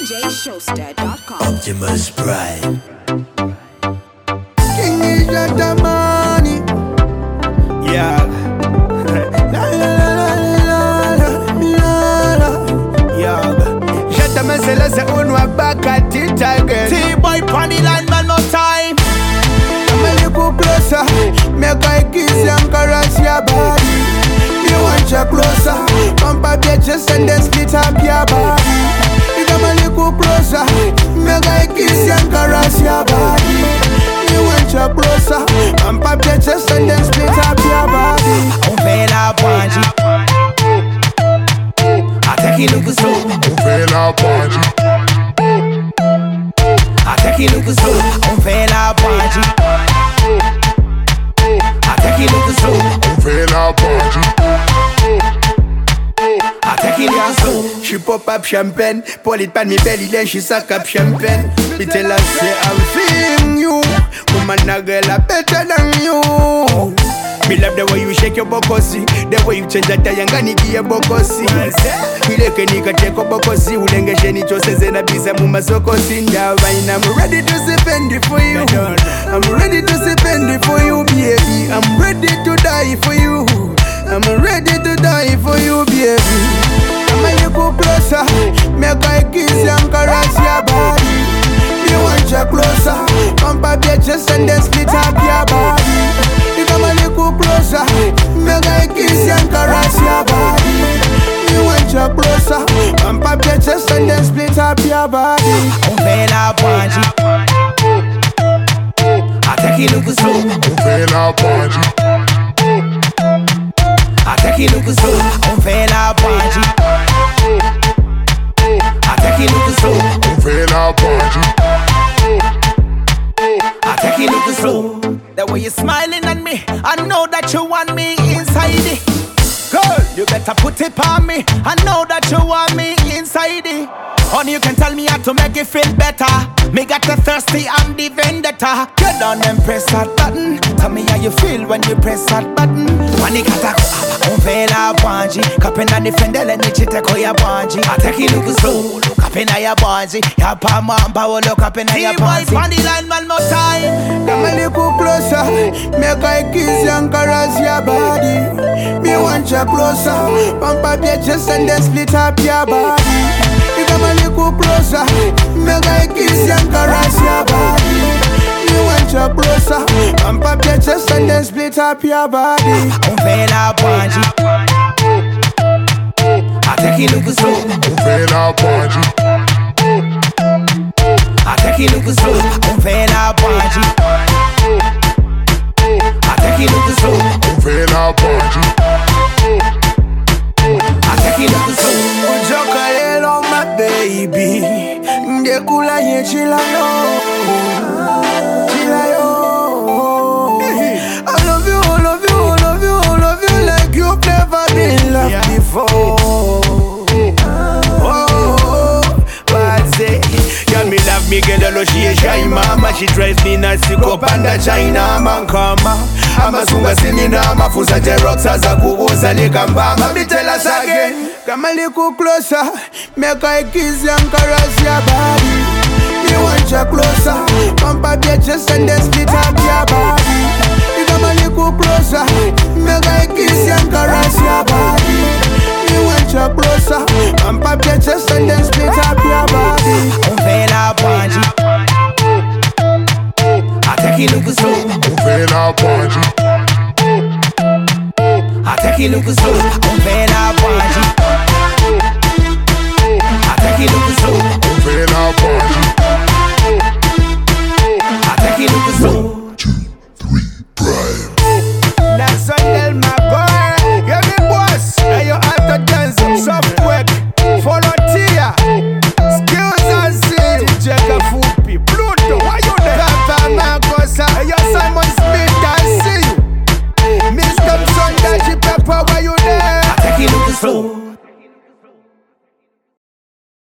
DJShowster.com. Optimus Prime. King is not the money. Yeah. La la la la la la. Yeah. Je te mets c'est là c'est on va back at it again. T-boy pon the line one more time. Come a little closer. Make I kiss and caress your body. You want you closer. Pump up your chest and then split up your body. You come a little closer. Make I kiss and caress your body. You want you closer. Pump up your chest and then split up your body. On fait la bandit. Attaque nous que so. On fait la bandit. Attaque nous que so. On fait la bandit. Attaque nous que so. On fait la bandit. Attaque nous que so. She pop up champagne, pull it pan me belly, then she suck up champagne. Me tell her say I'm feeling you, woman a girl a better than you. Me love the way you shake your bokosi, the way you change that tayanga give your bokosi. Ileke nika take up bokosi, ulengeshe ni chose zena bisa muma sokosi. Now I'm ready to spend it for you. I'm ready to spend it for you, baby. I'm ready to die for you. I'm ready to die for you, baby. Come a little closer, make I kiss and caress your body. You want you closer, pump up your chest and then split up your body. You come a little closer, make I kiss and caress your body. You want you closer, pump up your chest and then split up your body. On fait la bandit. Attaque nous que so. On fait la bandit. Attaque nous que so. On fait la bandit. Attaque nous que so. On fait la bandit. Attaque nous que so. The way you're smiling at me, I know that you want me inside it. Girl, you better put it on me. I know that you want me inside it. Honey, you can tell me how to make it feel better. Me got the thirsty and the vendetta. Get down and press that button. Tell me how you feel when you press that button. Manikata on fait la bandit. Kapena ni fendele ni chite ko ya bandit. Attaque nous que so. Kapena ya bandit. Ya pa mamba wolo kapena ya bandit. T-boy on the line one more time. Come a little closer. Make I kiss and caress your body. Me want you closer. Pump up your chest and then split up your body. You come a little closer. Make I kiss and caress your body. You want you closer. Pump up your chest and then split up your body. On fait la bandit. Attaque nous que so. On fait la bandit. Attaque nous que so. On fait la bandit. Attaque nous que so. On fait la bandit. Attaque nous que so. Jokalelo my baby. Ndekula ye chila yo. Chila yo. I love you, I love you, I love you, I love you like you've never been loved before. Girl, me love me, girl, although she a shy mama. She drives me nuts, sick up under China, man, kama amasunga sinina, mafusa jerox aza kubuza nikambama. Me tell us again, come a little closer, make I kiss and caress your body. You want you closer, pump up your chest and then split up your body. You come a little closer, make I kiss and caress your body. You want you closer, pump up your chest and then split up your body. On fait la bandit. Attaque nous que so. On fait la bandit. Attaque nous que so. On fait la bandit. Attaque nous que